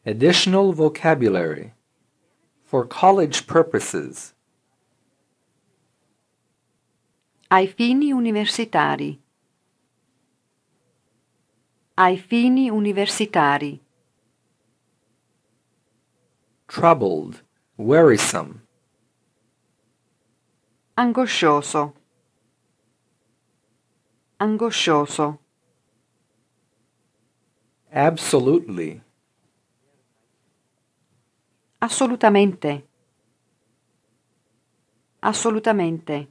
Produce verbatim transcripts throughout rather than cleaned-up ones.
Additional vocabulary. For college purposes. Ai fini universitari. Ai fini universitari. Troubled, wearisome. Angoscioso. Angoscioso. Absolutely. Assolutamente. Assolutamente.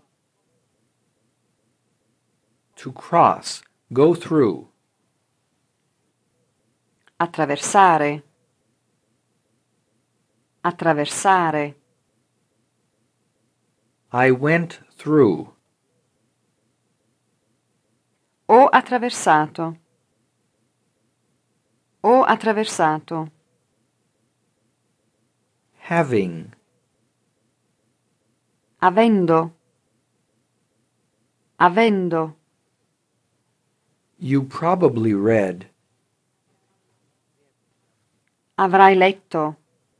To cross, go through. Attraversare. Attraversare. I went through. Ho attraversato. Ho attraversato. Having. Avendo. Avendo. You probably read. Avrai letto.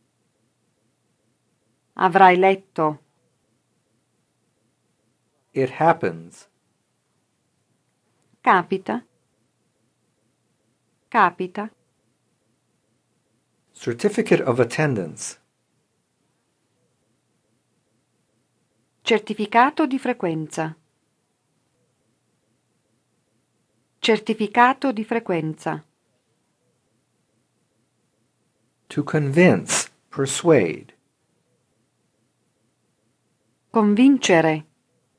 Avrai letto. It happens. Capita. Capita. Certificate of attendance. Certificato di frequenza. Certificato di frequenza. To convince, persuade. Convincere.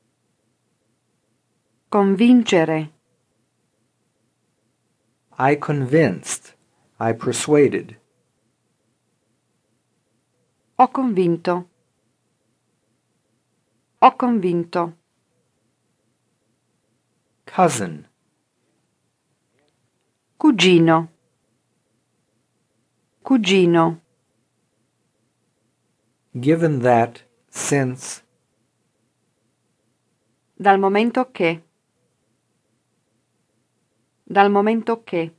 Convincere. I convinced. I persuaded. Ho convinto. Ho convinto. Cousin. Cugino. Cugino. Given that, since. Dal momento che. Dal momento che.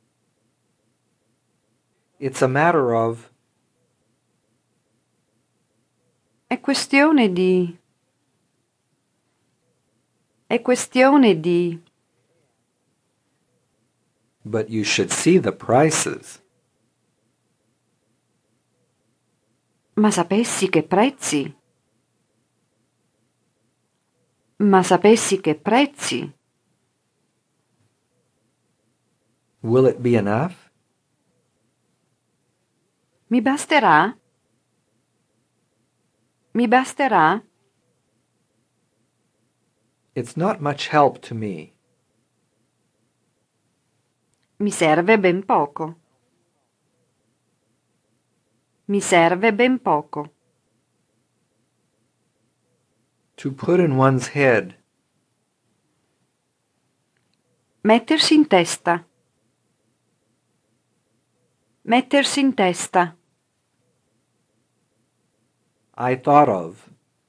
It's a matter of. È questione di. È questione di. But you should see the prices. Ma sapessi che prezzi. Ma sapessi che prezzi. Will it be enough? Mi basterà? Mi basterà? It's not much help to me. Mi serve ben poco. Mi serve ben poco. To put in one's head. Mettersi in testa. Mettersi in testa. I thought of.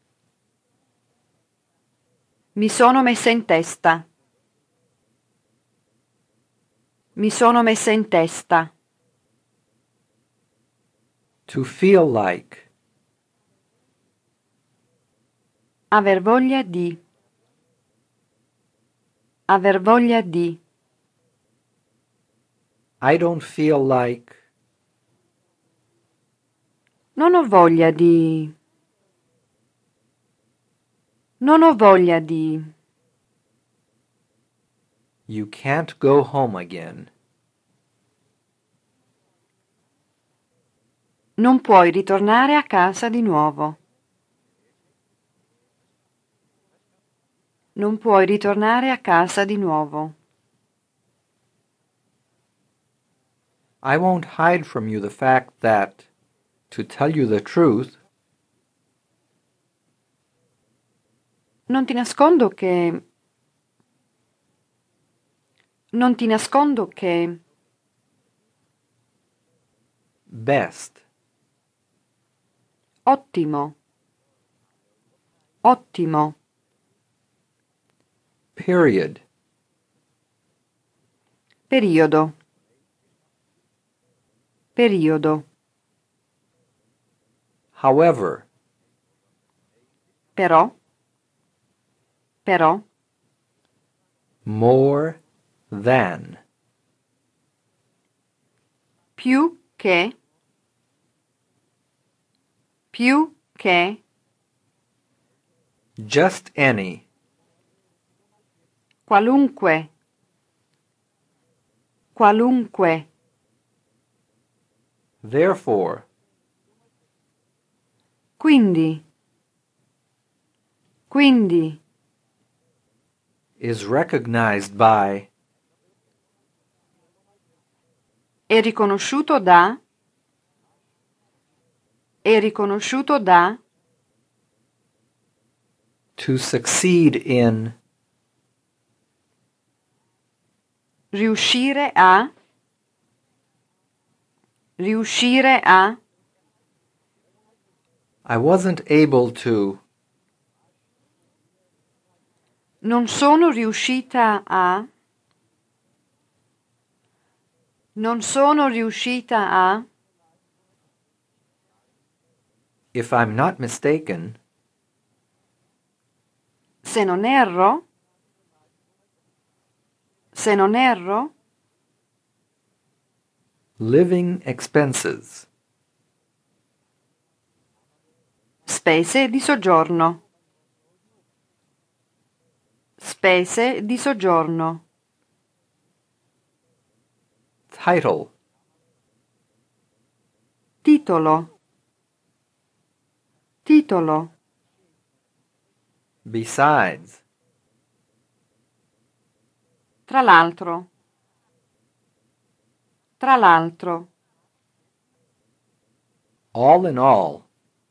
Mi sono messa in testa. Mi sono messa in testa. To feel like. Aver voglia di. Aver voglia di. I don't feel like. Non ho voglia di. Non ho voglia di. You can't go home again. Non puoi ritornare a casa di nuovo. Non puoi ritornare a casa di nuovo. I won't hide from you the fact that, to tell you the truth, Non ti nascondo che. Non ti nascondo che. best. Ottimo. Ottimo. Period. Periodo. periodo, However, però, però, more than, più che, più che, just any, qualunque, qualunque, therefore, quindi, quindi, is recognized by, è riconosciuto da, è riconosciuto da, to succeed in, riuscire a, riuscire a, I wasn't able to, non sono riuscita a, non sono riuscita a, if I'm not mistaken, se non erro, se non erro, living expenses, spese di soggiorno, spese di soggiorno, title, titolo, titolo, besides, tra l'altro, tra l'altro, all in all,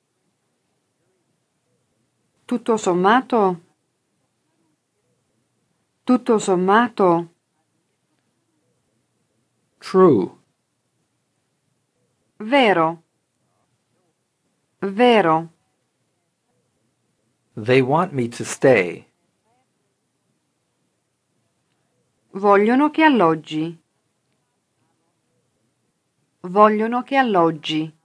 tutto sommato, tutto sommato, true, vero, vero, they want me to stay, vogliono che alloggi, vogliono che alloggi.